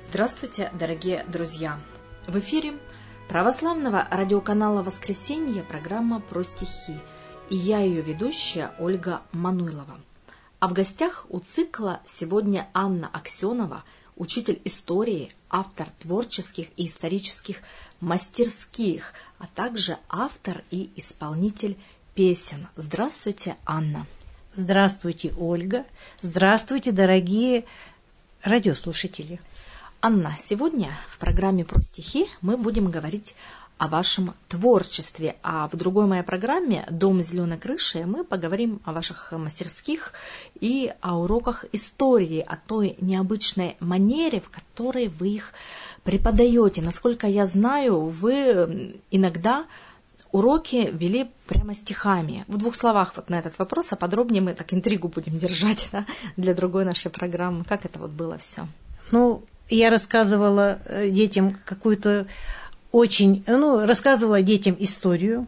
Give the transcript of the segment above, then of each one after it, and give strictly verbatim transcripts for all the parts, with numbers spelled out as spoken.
Здравствуйте, дорогие друзья! В эфире православного радиоканала «Воскресенье» программа «Про стихи», и я ее ведущая Ольга Мануйлова. А в гостях у цикла сегодня Анна Аксенова, учитель истории, автор творческих и исторических мастерских, а также автор и исполнитель песен. Здравствуйте, Анна! Здравствуйте, Ольга! Здравствуйте, дорогие радиослушатели! Анна, сегодня в программе «Про стихи» мы будем говорить о вашем творчестве, а в другой моей программе «Дом зеленой крыши» мы поговорим о ваших мастерских и о уроках истории, о той необычной манере, в которой вы их преподаете. Насколько я знаю, вы иногда уроки вели прямо стихами. В двух словах вот на этот вопрос, а подробнее мы так интригу будем держать, да, для другой нашей программы. Как это вот было все? Ну, я рассказывала детям какую-то очень, ну, рассказывала детям историю.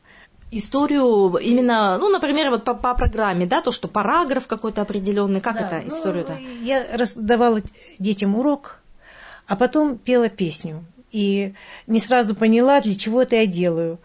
Историю именно, ну, например, вот по, по программе, да, то, что параграф какой-то определенный, как да, это, ну, историю-то? Я давала детям урок, а потом пела песню. И не сразу поняла, для чего это я делаю.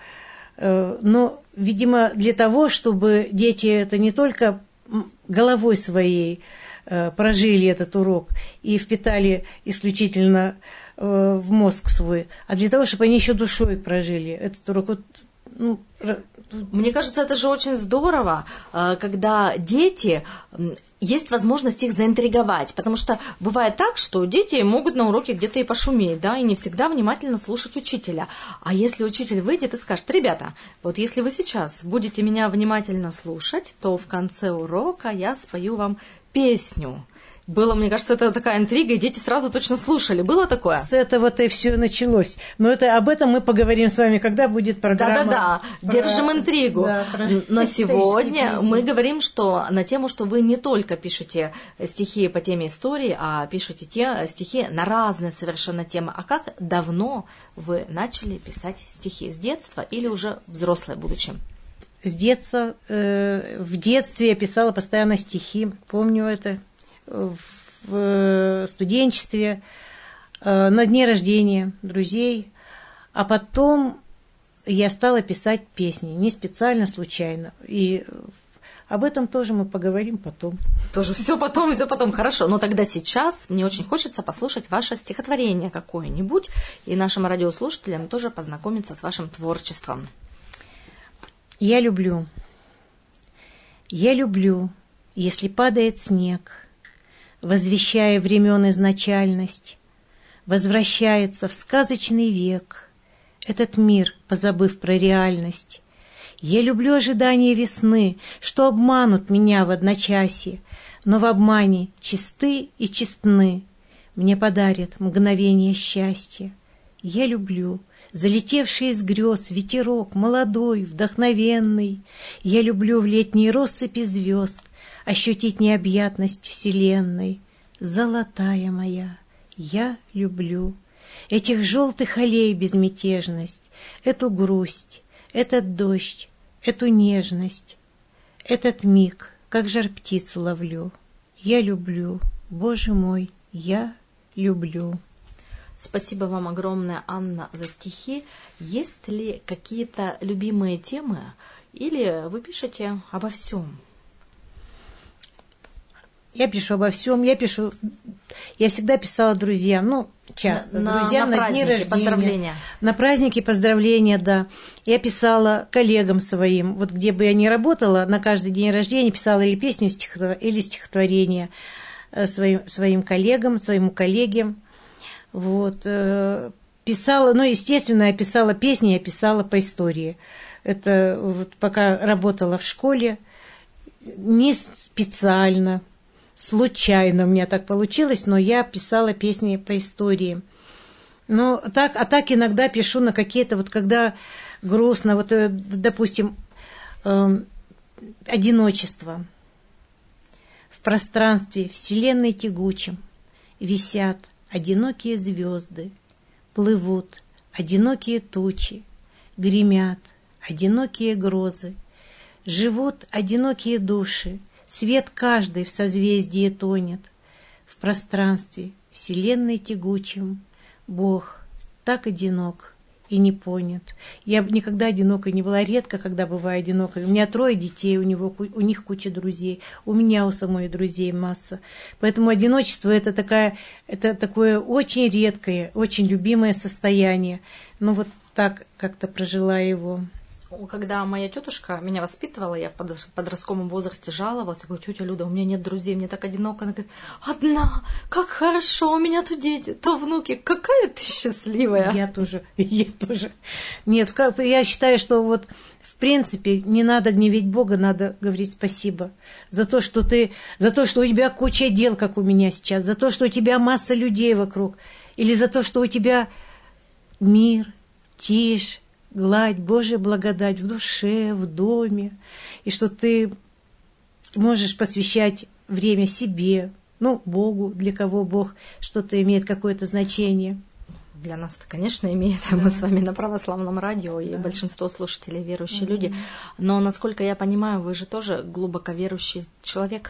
Но, видимо, для того, чтобы дети это не только головой своей прожили этот урок и впитали исключительно в мозг свой, а для того, чтобы они еще душой прожили этот урок. Вот, ну, мне кажется, это же очень здорово, когда дети, есть возможность их заинтриговать, потому что бывает так, что дети могут на уроке где-то и пошуметь, да, и не всегда внимательно слушать учителя. А если учитель выйдет и скажет: ребята, вот если вы сейчас будете меня внимательно слушать, то в конце урока я спою вам песню. Было, мне кажется, это такая интрига, и дети сразу точно слушали. Было такое? С этого-то и все началось. Но это, об этом мы поговорим с вами, когда будет программа. Да-да-да, про... держим интригу. Да, про... Но сегодня мы говорим, что на тему, что вы не только пишете стихи по теме истории, а пишете те стихи на разные совершенно темы. А как давно вы начали писать стихи? С детства или уже взрослые, будучи? С детства. Э, в детстве я писала постоянно стихи. Помню это. В студенчестве, на дне рождения друзей. А потом я стала писать песни. Не специально, случайно. И об этом тоже мы поговорим потом. Тоже все потом, все потом. Хорошо. Но тогда сейчас мне очень хочется послушать ваше стихотворение какое-нибудь. И нашим радиослушателям тоже познакомиться с вашим творчеством. Я люблю. Я люблю, если падает снег, возвещая времен изначальность, возвращается в сказочный век этот мир, позабыв про реальность. Я люблю ожидание весны, что обманут меня в одночасье, но в обмане чисты и честны мне подарят мгновение счастья. Я люблю залетевший из грез ветерок, молодой, вдохновенный. Я люблю в летней россыпи звезд ощутить необъятность вселенной. Золотая моя, я люблю этих желтых аллей безмятежность, эту грусть, этот дождь, эту нежность, этот миг, как жар птицу ловлю. Я люблю, Боже мой, я люблю. Спасибо вам огромное, Анна, за стихи. Есть ли какие-то любимые темы или вы пишете обо всем? Я пишу обо всем, я пишу, я всегда писала друзьям, ну, часто, на, друзьям на, на дни рождения, поздравления. На праздники, поздравления, да. Я писала коллегам своим, вот где бы я ни работала, на каждый день рождения писала или песню, или стихотворение своим, своим коллегам, своему коллеге, вот. Писала, ну, естественно, я писала песни, я писала по истории. Это вот пока работала в школе, не специально, случайно у меня так получилось, но я писала песни по истории. Но так, а так иногда пишу на какие-то, вот когда грустно, вот, допустим, э, одиночество. В пространстве вселенной тягучем висят одинокие звезды, плывут одинокие тучи, гремят одинокие грозы, живут одинокие души, свет каждый в созвездии тонет. В пространстве вселенной тягучим, Бог так одинок и не понят. Я никогда одинокой не была, редко, когда бываю одинокой. У меня трое детей, у, него, у них куча друзей, у меня у самой друзей масса. Поэтому одиночество это, такая, это такое очень редкое, очень любимое состояние. Ну вот так как-то прожила его. Когда моя тетушка меня воспитывала, я в подростковом возрасте жаловалась, я говорю: тетя Люда, у меня нет друзей, мне так одиноко. Она говорит: одна, как хорошо, у меня то дети, то внуки, какая ты счастливая. Я тоже, я тоже. Нет, как, я считаю, что вот в принципе не надо гневить Бога, надо говорить спасибо за то, что ты, за то, что у тебя куча дел, как у меня сейчас, за то, что у тебя масса людей вокруг, или за то, что у тебя мир, тишь, гладь, Божья благодать в душе, в доме, и что ты можешь посвящать время себе, ну, Богу, для кого Бог что-то имеет, какое-то значение. Для нас это, конечно, имеет. Да. Мы с вами на православном радио, и да. большинство слушателей верующие mm-hmm. люди. Но, насколько я понимаю, вы же тоже глубоко верующий человек.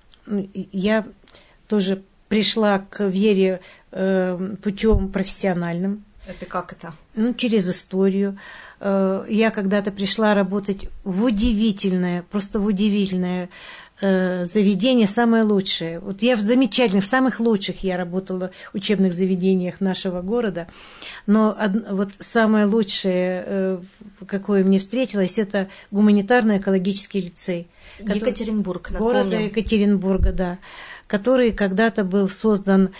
Я тоже пришла к вере э, путем профессиональным. Это как это? Ну, через историю. Я когда-то пришла работать в удивительное, просто в удивительное заведение, самое лучшее. Вот я в замечательных, в самых лучших я работала в учебных заведениях нашего города, но вот самое лучшее, какое мне встретилось, это гуманитарно-экологический лицей. Екатеринбург, напомню. Города Екатеринбурга, да, который когда-то был создан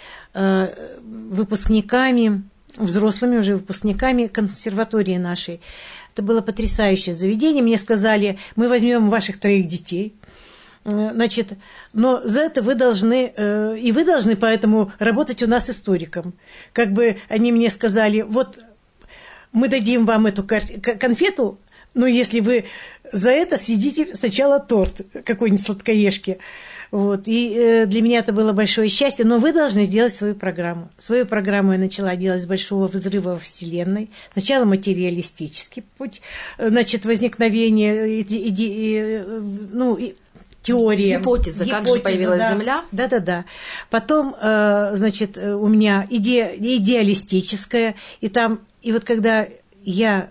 выпускниками, взрослыми уже выпускниками консерватории нашей. Это было потрясающее заведение. Мне сказали: мы возьмем ваших троих детей, значит, но за это вы должны, и вы должны поэтому работать у нас историком. Как бы они мне сказали: вот мы дадим вам эту конфету, но если вы за это съедите сначала торт какой-нибудь сладкоежки. Вот. И э, для меня это было большое счастье, но вы должны сделать свою программу. Свою программу я начала делать с большого взрыва во Вселенной. Сначала материалистический путь, значит, возникновение, и, и, и, ну, и, теория. Гипотеза, Гипотеза, как же появилась да, Земля. Да-да-да. Потом, э, значит, у меня иде, идеалистическая, и там, и вот когда я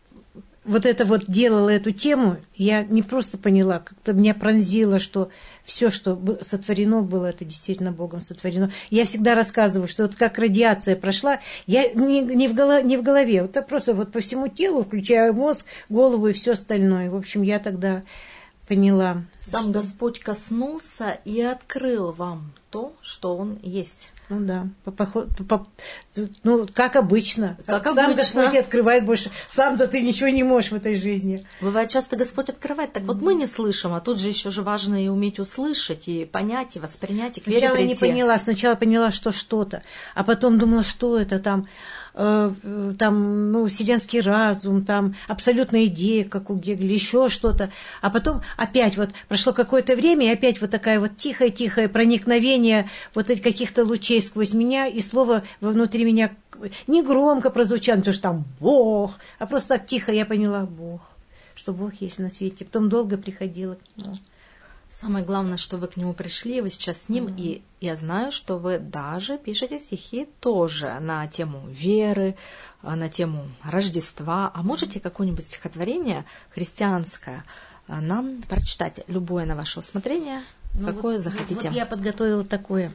вот это вот делала эту тему, я не просто поняла, как-то меня пронзило, что все, что сотворено было, это действительно Богом сотворено. Я всегда рассказываю, что вот как радиация прошла, я не, не, в, голове, не в голове, вот это просто вот по всему телу, включая мозг, голову и все остальное. В общем, я тогда поняла. Сам что... Господь коснулся и открыл вам то, что Он есть. Ну да, по, по, по, ну, как обычно. Как Сам обычно. Господь открывает больше. Сам-то ты ничего не можешь в этой жизни. Бывает, часто Господь открывает. Так вот мы не слышим, а тут же еще же важно и уметь услышать, и понять, и воспринять, и к вере Сначала прийти. не поняла, сначала поняла, что что-то, а потом думала, что это там, э, там, ну, вселенский разум, там абсолютная идея, как у Гегеля, еще что-то. А потом опять вот прошло какое-то время, и опять вот такая вот тихое-тихое проникновение вот этих каких-то лучей сквозь меня, и слово внутри меня не громко прозвучало, потому что там Бог, а просто так тихо я поняла: Бог, что Бог есть на свете. Потом долго приходила к Нему. Самое главное, что вы к Нему пришли, вы сейчас с Ним, mm-hmm. и я знаю, что вы даже пишете стихи тоже на тему веры, на тему Рождества. А можете какое-нибудь стихотворение христианское нам прочитать? Любое на ваше усмотрение, ну, какое вот, захотите. Вот я подготовила такое.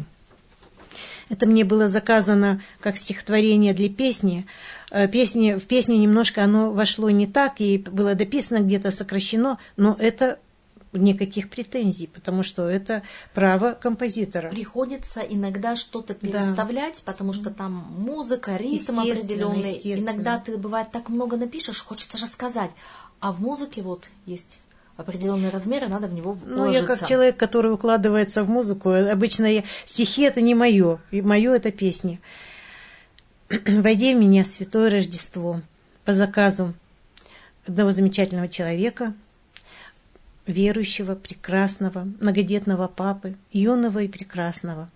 Это мне было заказано как стихотворение для песни. Песни, в песню немножко оно вошло не так, и было дописано, где-то сокращено, но это никаких претензий, потому что это право композитора. Приходится иногда что-то переставлять, да. потому что там музыка, ритм определенный. Иногда ты, бывает, так много напишешь, хочется рассказать, а в музыке вот есть определенные размеры, надо в него вложиться. Ну, я как человек, который укладывается в музыку, обычно я, стихи это не мое, и мое это песни. «Войди в меня, святое Рождество», по заказу одного замечательного человека, верующего, прекрасного, многодетного папы, юного и прекрасного.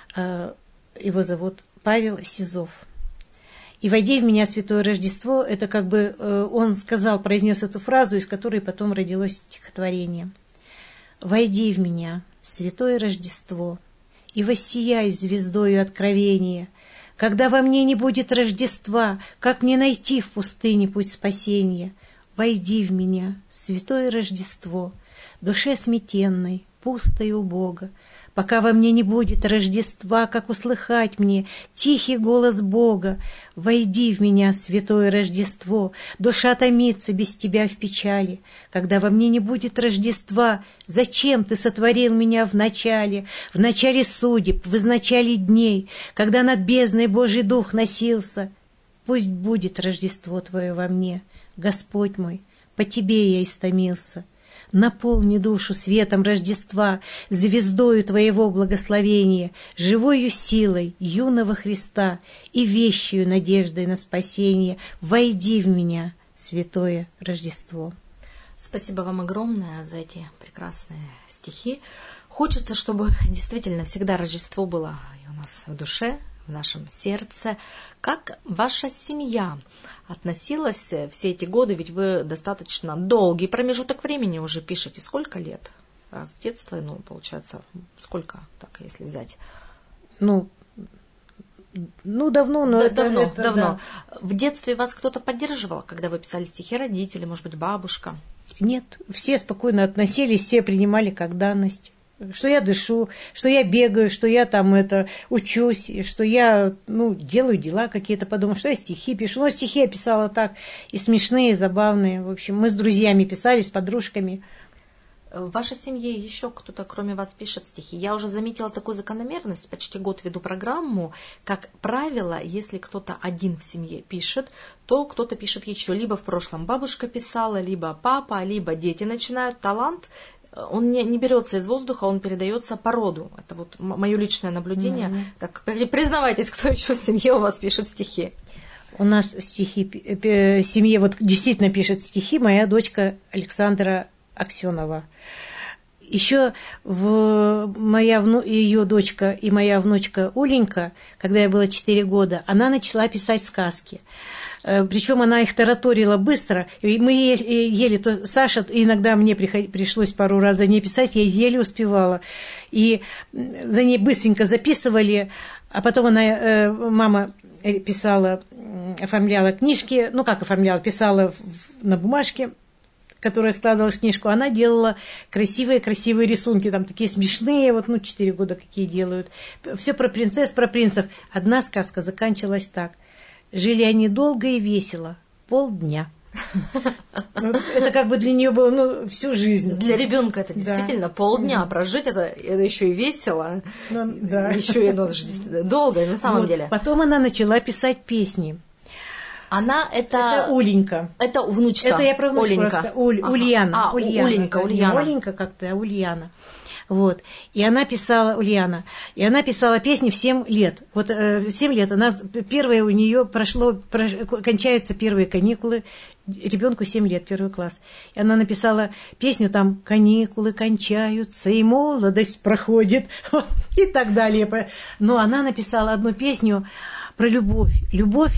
Его зовут Павел Сизов. И «Войди в меня, святое Рождество» — это как бы он сказал, произнес эту фразу, из которой потом родилось стихотворение. «Войди в меня, святое Рождество, и воссияй звездою откровения. Когда во мне не будет Рождества, как мне найти в пустыне путь спасения? Войди в меня, святое Рождество, душе сметенной, пустой и убого. Пока во мне не будет Рождества, как услыхать мне тихий голос Бога? Войди в меня, святое Рождество, душа томится без тебя в печали. Когда во мне не будет Рождества, зачем ты сотворил меня в начале, в начале судеб, в изначале дней, когда над бездной Божий Дух носился? Пусть будет Рождество твое во мне, Господь мой, по тебе я истомился. Наполни душу светом Рождества, звездою Твоего благословения, живою силой юного Христа и вещью надеждой на спасение. Войди в меня, святое Рождество. Спасибо вам огромное за эти прекрасные стихи. Хочется, чтобы действительно всегда Рождество было и у нас в душе, в нашем сердце. Как ваша семья относилась все эти годы? Ведь вы достаточно долгий промежуток времени уже пишете. Сколько лет? А с детства, ну, получается, сколько, так, если взять? Ну, ну давно, но да, это, давно, это, давно. Да. В детстве вас кто-то поддерживал, когда вы писали стихи? Родители, может быть, бабушка? Нет, все спокойно относились, все принимали как данность. Что я дышу, что я бегаю, что я там это учусь, что я ну, делаю дела какие-то, подумаю, что я стихи пишу. Но стихи я писала так, и смешные, и забавные. В общем, мы с друзьями писали, с подружками. В вашей семье еще кто-то, кроме вас, пишет стихи? Я уже заметила такую закономерность, почти год веду программу. Как правило, если кто-то один в семье пишет, то кто-то пишет еще. Либо в прошлом бабушка писала, либо папа, либо дети начинают. Талант он не, не берется из воздуха, он передается по роду. Это вот мое личное наблюдение. Mm-hmm. Так, признавайтесь, кто еще в семье у вас пишет стихи? У нас стихи, в семье вот действительно пишет стихи моя дочка Александра Аксенова. Еще в, моя вну, ее дочка и моя внучка Оленька, когда ей было четыре года, она начала писать сказки. Причем она их тараторила быстро, и мы еле, то Саша, иногда мне пришлось пару раз за ней писать, я еле успевала. И за ней быстренько записывали, а потом она, мама писала, оформляла книжки, ну как оформляла, писала на бумажке, которая складывалась в книжку, она делала красивые-красивые рисунки, там такие смешные, вот, ну, четыре года какие делают. Все про принцесс, про принцев. Одна сказка заканчивалась так. Жили они долго и весело, полдня. Это как бы для нее было ну, всю жизнь. Для ребенка это действительно полдня прожить, это еще и весело, еще и долго, на самом деле. Потом она начала писать песни. Она это... Это Уленька. Это внучка. Это я про внучку Оленька. просто. Уль, ага. Ульяна. А, Ульяна. Уленька, Ульяна. Не Оленька как-то, а Ульяна. Вот. И она писала, Ульяна, и она писала песни в семь лет. Вот в семь лет она, первое у нее прошло, прош, кончаются первые каникулы, ребенку семь лет, первый класс. И она написала песню там «Каникулы кончаются, и молодость проходит», и так далее. Но она написала одну песню про любовь. Любовь.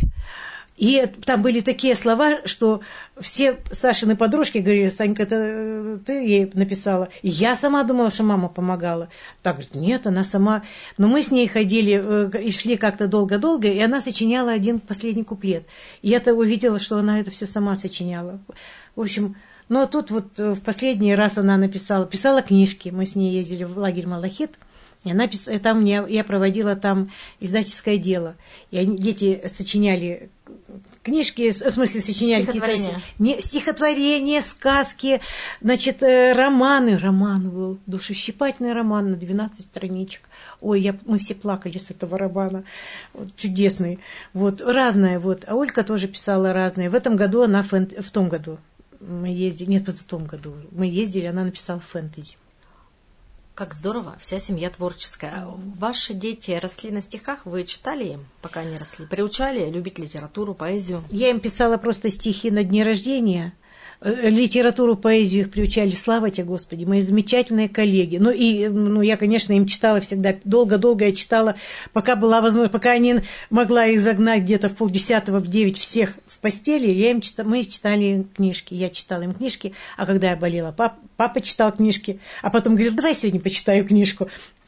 И там были такие слова, что все Сашины подружки говорили: Санька, это ты ей написала. И я сама думала, что мама помогала. Так, нет, она сама. Но мы с ней ходили и шли как-то долго-долго, и она сочиняла один последний куплет. И я-то увидела, что она это все сама сочиняла. В общем, но тут вот в последний раз она написала, писала книжки. Мы с ней ездили в лагерь Малахит. И она пис... там я, я проводила там издательское дело. И они, дети сочиняли книжки, в смысле сочиняли стихотворения, не, стихотворения, сказки, значит, романы. Роман был, душещипательный роман на двенадцать страничек. Ой, я, мы все плакали с этого романа. Вот, чудесный. Вот, разное. Вот. А Ольга тоже писала разное. В этом году она, фэн... в том году мы ездили, нет, в том году мы ездили, она написала фэнтези. Как здорово, вся семья творческая. Ваши дети росли на стихах, вы читали им, пока они росли? Приучали любить литературу, поэзию? Я им писала просто стихи на дни рождения. Литературу, поэзию их приучали, слава тебе, Господи, мои замечательные коллеги. Ну, и ну, я, конечно, им читала всегда, долго-долго я читала, пока была возможность, пока они могла их загнать где-то в полдесятого, в девять всех в постели, я им читала, мы читали книжки, я читала им книжки, а когда я болела, пап, папа читал книжки, а потом говорил, давай сегодня почитаю книжку.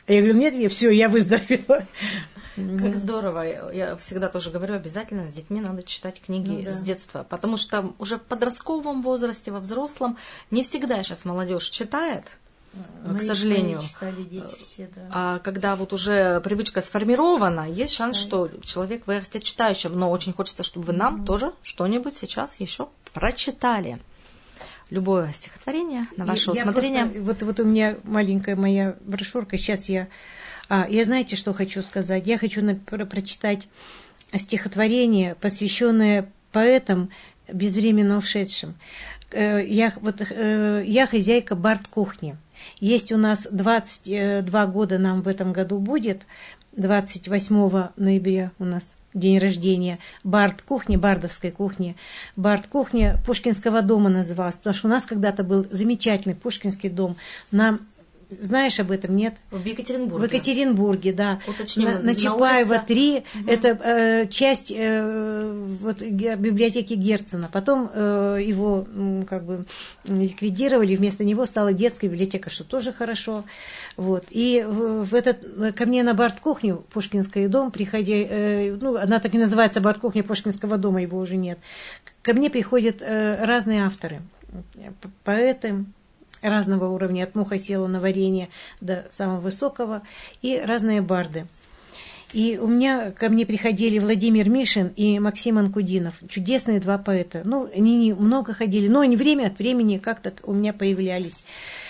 А я говорю, нет, я все, я выздоровела. Как здорово. Я всегда тоже говорю, обязательно с детьми надо читать книги ну, да. с детства. Потому что уже в подростковом возрасте, во взрослом, не всегда сейчас молодежь читает, мы к сожалению. Читали дети все, да. А когда вот уже привычка сформирована, есть шанс, что человек вырастет читающим. Но очень хочется, чтобы вы нам mm-hmm. тоже что-нибудь сейчас еще прочитали. Любое стихотворение на ваше я усмотрение. Просто, вот, вот у меня маленькая моя брошюрка. Сейчас я... А, я знаете, что хочу сказать? Я хочу на, про, прочитать стихотворение, посвященное поэтам, безвременно ушедшим. Я, вот, я хозяйка бард-кухни. Есть у нас двадцать два года, нам в этом году будет, двадцать восьмого ноября у нас день рождения, бард-кухни, бардовской кухни. Бард-кухня Пушкинского дома называлась, потому что у нас когда-то был замечательный Пушкинский дом. Нам Знаешь об этом, нет? В Екатеринбурге. В Екатеринбурге, да. Уточним, на, на Чапаева улице... три, угу. это э, часть э, вот, библиотеки Герцена. Потом э, его ну, как бы ликвидировали, вместо него стала детская библиотека, что тоже хорошо. Вот. И в, в этот, ко мне на бард-кухню Пушкинский дом, приходя, э, ну, она так и называется бард-кухня Пушкинского дома, его уже нет. Ко мне приходят э, разные авторы, поэты, разного уровня, от муха села на варенье до самого высокого, и разные барды. И у меня ко мне приходили Владимир Мишин и Максим Анкудинов, чудесные два поэта. Ну, они много ходили, но они время от времени как-то у меня появлялись.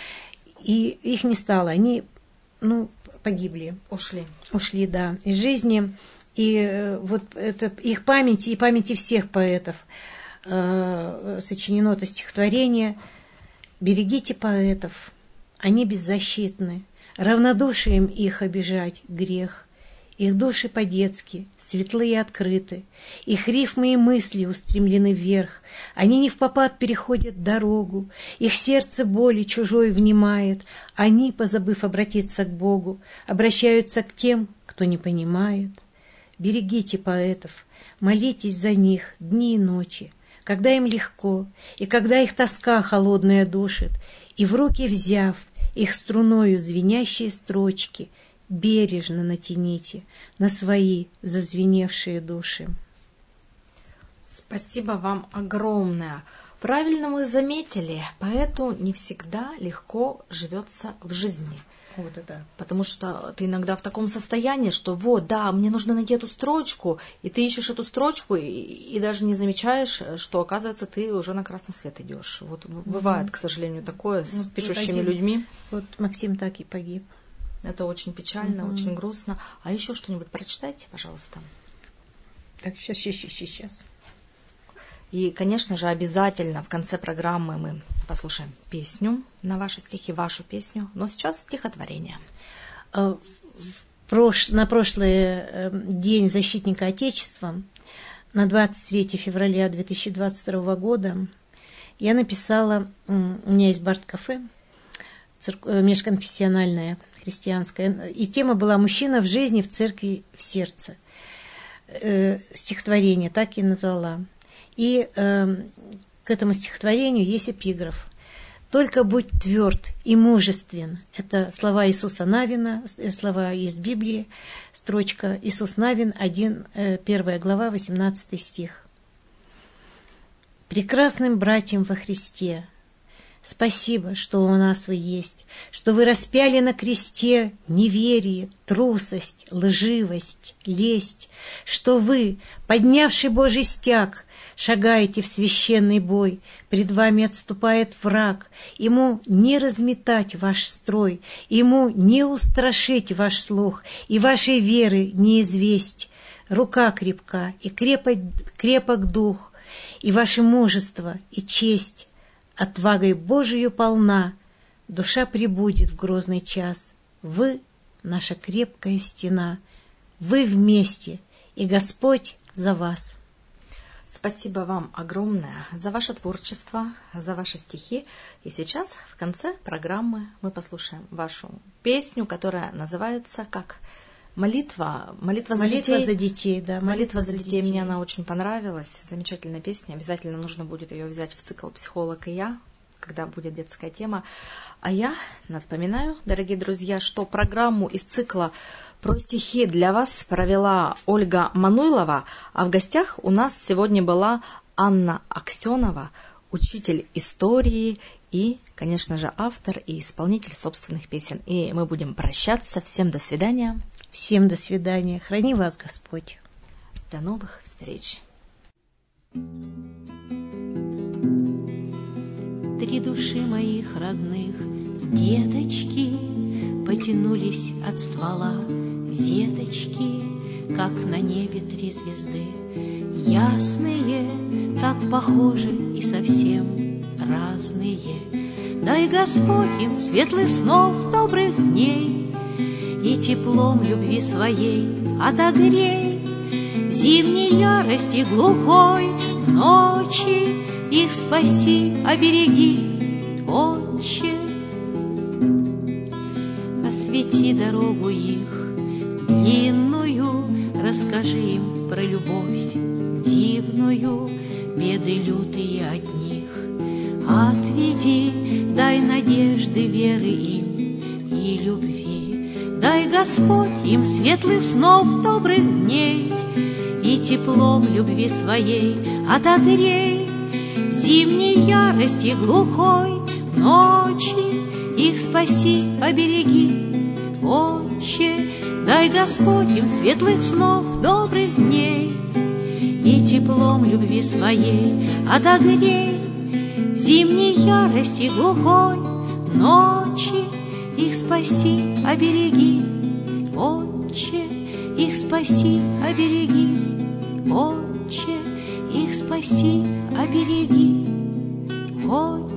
И их не стало, они, ну, погибли. Ушли. Ушли, да, из жизни. И вот это их память и памяти всех поэтов э, сочинено это стихотворение. Берегите поэтов, они беззащитны, равнодушием их обижать грех. Их души по-детски, светлые и открыты, их рифмы и мысли устремлены вверх. Они не впопад переходят дорогу, их сердце боли чужой внимает. Они, позабыв обратиться к Богу, обращаются к тем, кто не понимает. Берегите поэтов, молитесь за них дни и ночи, когда им легко, и когда их тоска холодная душит, и в руки взяв их струною звенящие строчки, бережно натяните на свои зазвеневшие души. Спасибо вам огромное. Правильно вы заметили, поэту не всегда легко живется в жизни. Вот это. Потому что ты иногда в таком состоянии, что вот, да, мне нужно найти эту строчку, и ты ищешь эту строчку, и, и даже не замечаешь, что, оказывается, ты уже на красный свет идешь. Вот бывает, mm-hmm. к сожалению, такое с вот пишущими один, людьми. Вот Максим так и погиб. Это очень печально, mm-hmm. очень грустно. А еще что-нибудь прочитайте, пожалуйста. Так, сейчас, сейчас, сейчас. И, конечно же, обязательно в конце программы мы послушаем песню на ваши стихи, вашу песню. Но сейчас стихотворение. Прош... На прошлый день защитника Отечества, на двадцать третьего февраля две тысячи двадцать второго года, я написала, у меня есть бард-кафе, церк... межконфессиональное, христианское, и тема была «Мужчина в жизни, в церкви, в сердце». Стихотворение так и назвала. И э, к этому стихотворению есть эпиграф. «Только будь тверд и мужествен». Это слова Иисуса Навина, слова есть в Библии, строчка Иисус Навин, один, первая глава, восемнадцатый стих. «Прекрасным братьям во Христе, спасибо, что у нас вы есть, что вы распяли на кресте неверие, трусость, лживость, лесть, что вы, поднявший Божий стяг, шагаете в священный бой, пред вами отступает враг, ему не разметать ваш строй, ему не устрашить ваш слух, и вашей веры не известь. Рука крепка, и крепок, крепок дух, и ваше мужество, и честь. Отвагой Божию полна, душа пребудет в грозный час. Вы — наша крепкая стена, вы вместе, и Господь за вас». Спасибо вам огромное за ваше творчество, за ваши стихи. И сейчас, в конце программы, мы послушаем вашу песню, которая называется как «Молитва». «Молитва за молитва детей». за детей, да. «Молитва, молитва за, за детей». детей. Мне она очень понравилась. Замечательная песня. Обязательно нужно будет ее взять в цикл «Психолог и я». когда будет детская тема. А я напоминаю, дорогие друзья, что программу из цикла «Про стихи» для вас провела Ольга Мануйлова, а в гостях у нас сегодня была Анна Аксенова, учитель истории и, конечно же, автор и исполнитель собственных песен. И мы будем прощаться. Всем до свидания. Всем до свидания. Храни вас Господь. До новых встреч. Три души моих родных, деточки, потянулись от ствола веточки, как на небе три звезды, ясные, так похожи и совсем разные. Дай Господь им светлых снов, добрых дней, и теплом любви своей отогрей. Зимней ярости глухой ночи их спаси, обереги, Отче. Освети дорогу их длинную, расскажи им про любовь дивную, беды лютые от них отведи, дай надежды, веры им и любви. Дай Господь им светлых снов, добрых дней, и теплом любви своей отогрей. Зимней ярости глухой ночи их спаси, обереги, Отче. Дай Господь им светлых снов, добрых дней, и теплом любви своей отогрей. Зимней ярости глухой ночи их спаси, обереги, Отче. Их спаси, обереги, Отче. Их спаси, обереги, Отче.